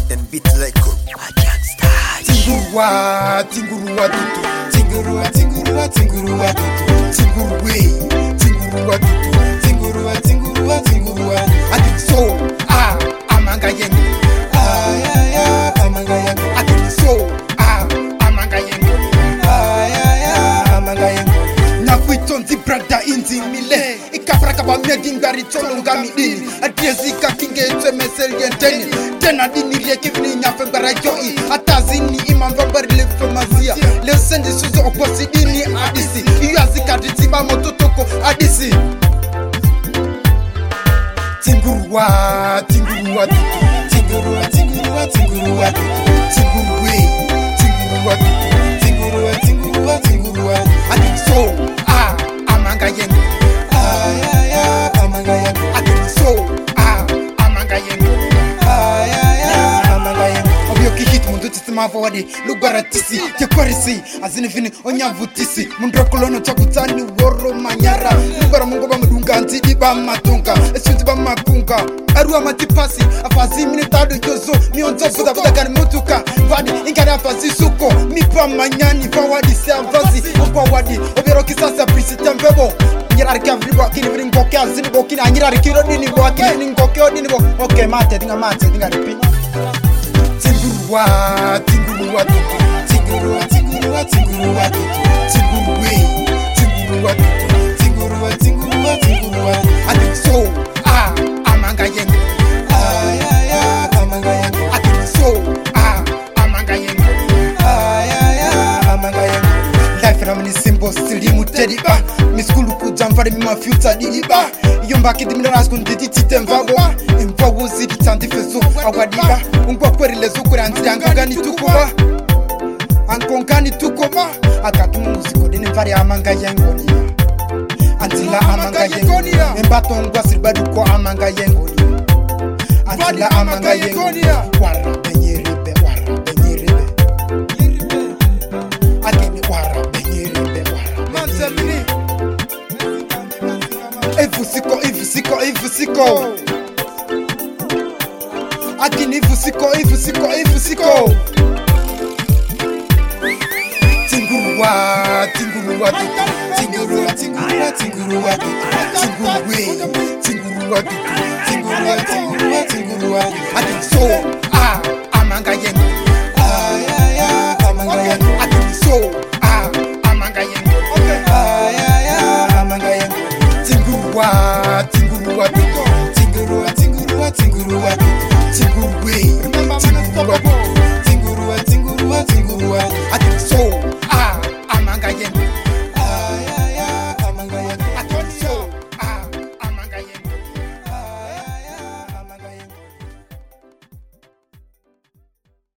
and beat like Tingurua, tingurua tutu, tingurua, tingurua, tingurua tutu, tingurue, tingurua tutu, tingurua, tingurua, tingurua. I think so, amanga yengu, amanga yengu. I think so, amanga yengu, amanga yengu. Na kuitonzi brada inzi mile, ikafraka ba megingari cholonga midini, adiezika kinge etwe mesel yenteni. Tena dini rieke vini nyafe mbara yoi, atazini imam vambari lefomazia. Lesendi suzo oposi dini adisi, iyazi kaditiba mototoko adisi. Tingurua, tingurua tutu, tingurua, tingurua, tingurua tutu, tingurue, tingurua tutu, tingurua, tingurua, tingurua. I think so, amanga yengu, amanga yengu. I think so, amanga yengu, amanga yengu. Obyo kihit mundu tisima forward, lugara tisi, kekwarisi, azini vini onyavutisi, mundrokolono chakutani woro manyara, lugara mungoba mdunga ntidi ba matunga, esunti ba makunga, arua matipasi, afazi minitado yozo, mionzo fuda kani mutuka, vadi, inkari afazi suko, mipa manyani, vawadi se avazi, upawadi, obero kisasa prisi tembebo, nyirari kavribo, kini vini ngoke azini bo, kini nyirari kiro dini bo, kini vini ngoke o dini bo, okay mate, dinga ripi. Tingurua, tingurua tutu, tingurua, tingurua, tingurua tutu, tingurue, tingurua tutu, tingurua, tingurua, tingurua. I think so, amanga yengu, amanga yengu. I think so, amanga yengu, amanga yengu. Life ramani simbo silimu tediba, miskulu kujamfari mima future didiba. Yomba kidimina raskundi titemvago, imvago zidi tantifeso awadiba. Ungwa kweri lezo kuri antirangani tukuba, ankongani tukuba. Akatumu muziko dini mfari amanga yengonia, antila amanga yengonia. Mbato ungwa siribadu kwa amanga yengonia, antila amanga yengonia. Wara benyeribe, ageni wara benyeribe. Mansemini Ivusiko Agini Ivusiko Tingurua, tingurua tutu, tingurua, tingurua, tingurua tutu, tingurue, tingurua tutu, tingurua, tingurua, tingurua. I think so, amanga yengu, amanga yengu. I think so, amanga yengu, amanga yengu. Tingurua, tingurua tutu, tingurua, tingurua, tingurua tutu, tingurue, tingurua tutu.